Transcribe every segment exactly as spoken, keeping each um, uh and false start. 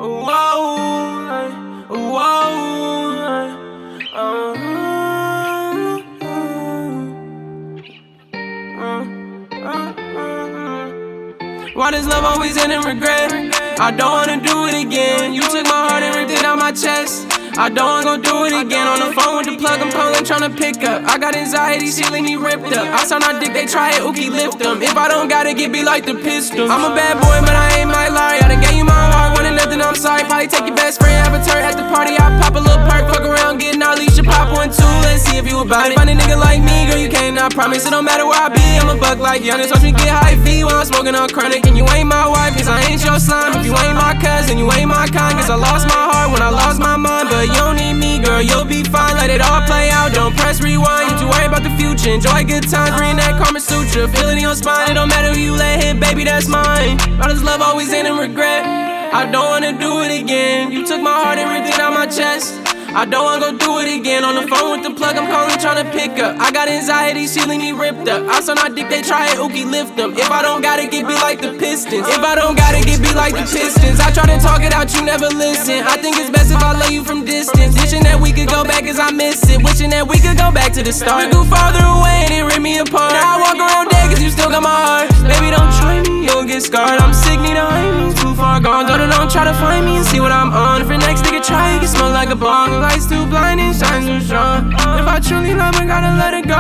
Whoa, whoa, uh, why does love always end in regret? I don't wanna do it again. You took my heart and ripped it out my chest. I don't wanna go do it again. On the phone with the plug, I'm calling, tryna pick up. I got anxiety, she leave me ripped up. I sound like dick, they try it, ookie, lift them. If I don't got it, get me like the Pistons. I'm a bad boy, but I ain't my liar. I done gave you my heart, wanted nothing, I'm sorry. Probably take your best friend, have a turn at the party. I pop a little perk, fuck around, get gnarly. You should pop one too, let's see if you about it. Find a nigga like me, girl, you can't, I promise. It don't matter where I be, I'm a buck like Giannis. Watch me get high V while I'm smoking on chronic. And you ain't my wife, cause I ain't your slime. If you ain't my cousin, you ain't my kind. Cause I lost my heart when I lost my mind. But you don't need me, girl, you'll be fine. Let it all play out, don't press rewind. You too worry about the future, enjoy good times. Bring that Karma Sutra, feel it in your spine. It don't matter who you let hit, baby, that's mine. Why does love always end in regret? I don't wanna do it again. You took my heart and ripped it out my chest. I don't wanna go do it again. On the phone with the plug, I'm calling, tryna pick up. I got anxiety, she leave me ripped up. I saw my dick, they try it, ookie, lift them. If I don't got it, get me like the Pistons. If I don't got it, get me like the Pistons. I try to talk it out, you never listen. I think it's best if I love you from distance. Wishing that we could go back as I miss it. Wishing that we could go back to the start. We go farther away and it rip me apart. Now I walk around dead cause you still got my heart. Baby, don't try me, you'll get scarred. I'm sick, need a me, too far gone. Don't, don't try to find me and see what I'm on. If your next nigga try, you can smell like a bong. Lights too blind and shine too strong. If I truly love her, gotta let it go.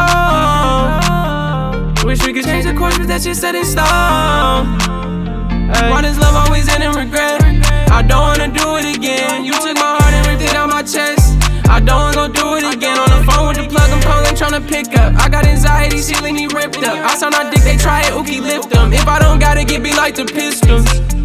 Wish we could change the course, but that shit set in stone. Why does love always end in regret? I don't wanna do it again. You took my heart and ripped it out my chest. I don't wanna go do it again. On the phone with the plug, I'm calling, tryna pick up. I got anxiety, she leave me ripped up. I sound like dick, they try it, ookie, lift them. If I don't got it, get me like the Pistons.